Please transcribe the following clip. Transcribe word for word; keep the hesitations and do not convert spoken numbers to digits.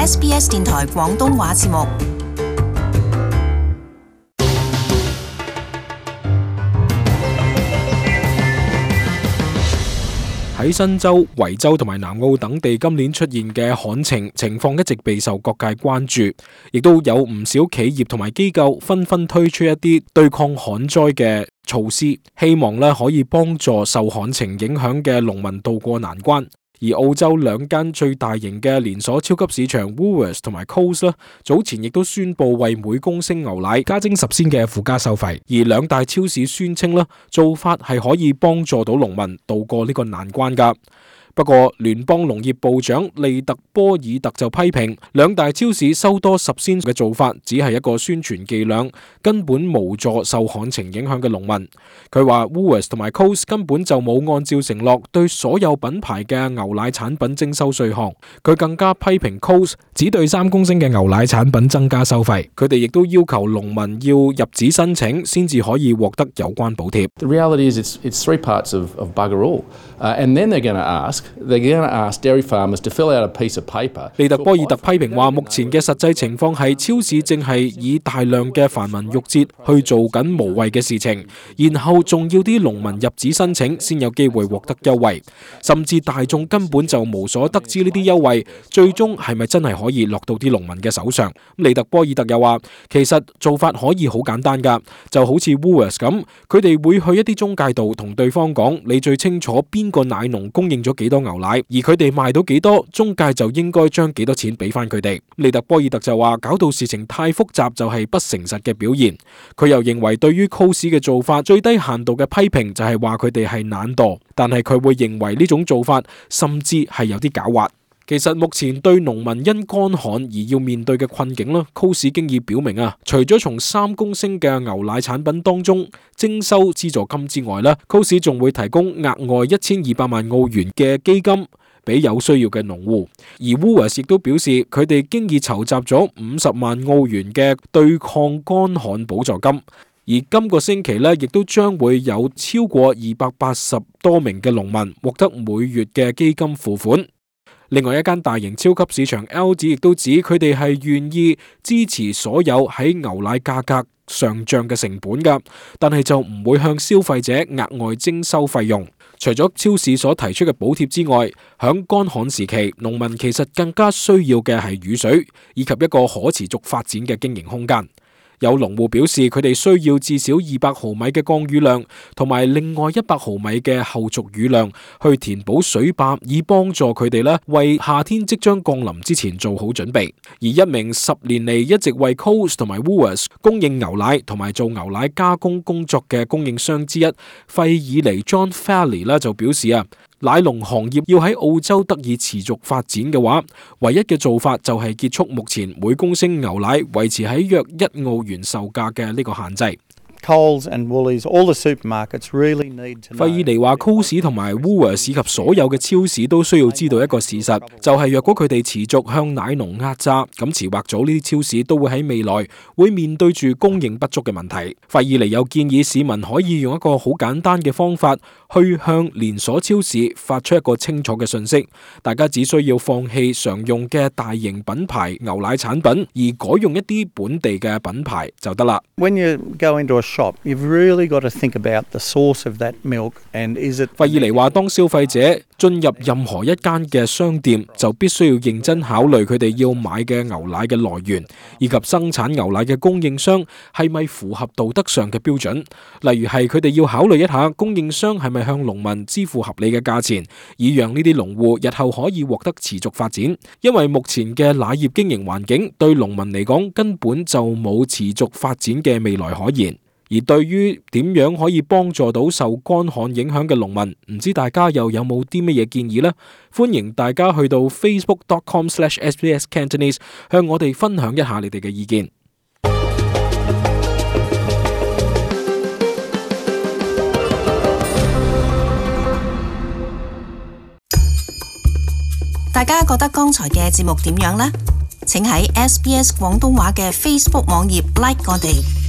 S B S 電台廣東話節目。 喺新州、維州同埋南澳等地今年出現嘅旱情情況一直備受各界關注，亦都有唔少企業同埋機構紛紛推出一啲對抗旱災嘅措施，希望咧可以幫助受旱情影響嘅農民渡過難關。而澳洲兩間最大型嘅連鎖超級市場 Woolworths 同埋 Coles 早前亦都宣布為每公升牛奶加徵十仙嘅附加收費，而兩大超市宣稱啦，做法係可以幫助到農民渡過呢個難關㗎。不過，聯邦農業部長利特波爾特就批評兩大超市收多十仙嘅做法只係一個宣傳伎倆，根本無助受旱情影響嘅農民。佢話 Woolworths 同埋 Coles 根本就冇按照承諾對所有品牌嘅牛奶產品徵收稅項。佢更加批評 Coles 只對三公升嘅牛奶產品增加收費。佢哋亦都要求農民要入紙申請先至可以獲得有關補貼。 The reality is it's, it's three parts of, of bugger all. Uh, and then they're going to ask They're going to ask dairy farmers to fill out a piece of paper. 利特波爾特批評話，目前嘅實際情況係超市正係以大量嘅繁文縟節去做緊無謂嘅事情，然後仲要啲農民入紙申請先有機會獲得優惠，甚至大眾根本就無所得知呢啲優惠最終係咪真係可以落到啲農民嘅手上。利特波爾特又話，其實做法可以好簡單㗎，就好似 Woolworths 咁，佢哋會去一啲中介度同對方講，你最清楚邊個奶農供應咗幾多牛奶，而佢哋賣到幾多，中介就應該將幾多錢俾翻佢哋。利特波爾特就話，搞到事情太複雜就係不誠實嘅表現。佢又認為對於 Coles 嘅做法，最低限度嘅批評就係話佢哋係懶惰，但係佢會認為呢種做法甚至係有啲狡猾。其實目前對農民因乾旱而要面對嘅困境啦 ，Coles 經已表明啊，除咗從三公升嘅牛奶產品當中徵收資助金之外咧 ，Coles 仲會提供額外一千二百萬澳元嘅基金俾有需要嘅農戶。而 Woolworths 亦都表示，佢哋經已籌集咗五十萬澳元嘅對抗乾旱補助金。而今個星期咧，亦都將會有超過二百八十多名嘅農民獲得每月嘅基金付款。另外一間大型超級市場 L 字亦都指佢哋係願意支持所有喺牛奶價格上漲嘅成本㗎，但係就唔會向消費者額外徵收費用。除咗超市所提出嘅補貼之外，響乾旱時期，農民其實更加需要嘅係雨水，以及一個可持續發展嘅經營空間。有農戶表示，佢哋需要至少二百毫米嘅降雨量，同埋另外一百毫米嘅後續雨量，去填補水壩，以幫助佢哋咧為夏天即將降臨之前做好準備。而一名十年嚟一直為 Coles 同埋 Woolworths 供應牛奶同埋做牛奶加工工作嘅供應商之一，費爾尼 John Farley 咧就表示啊，奶農行業要喺澳洲得以持續發展嘅話，唯一嘅做法就係結束目前每公升牛奶維持喺約一澳元售價嘅呢個限制。 Coles and Woolies, all the supermarkets really need to know. 費爾尼話 Coles 同埋 Woolworths 以及所有嘅超市都需要知道一個事實，就係若果佢哋持續向奶農壓榨，咁遲或早呢啲超市都會喺未來會面對住供應不足嘅問題。費爾尼又建議市民可以用一個好簡單嘅方法去向連鎖超市發出一個清楚嘅信息，大家只需要放棄常用嘅大型品牌牛奶產品，而改用一啲本地嘅品牌就得啦。 When you go into a shop, you've really got to think about the source of that milk and is it. 費爾尼話，當消費者進入任何一間嘅商店，就必須要認真考慮佢哋要買嘅牛奶嘅來源，以及生產牛奶嘅供應商係咪符合道德上嘅標準。例如係佢哋要考慮一下供應商係咪向農民支付合理嘅價錢，以讓呢啲農戶日後可以獲得持續發展。因為目前嘅奶業經營環境對農民嚟講根本就冇持續發展嘅未來可言。而對於點樣可以幫助到受乾旱影響嘅農民，唔知大家又有冇啲乜嘢建議呢？歡迎大家去到 facebook dot com slash S B S Cantonese 向我哋分享一下你哋嘅意見。 大家覺得剛才嘅節目點樣呢？請喺 S B S 廣東話嘅 Facebook 網頁 like 我哋。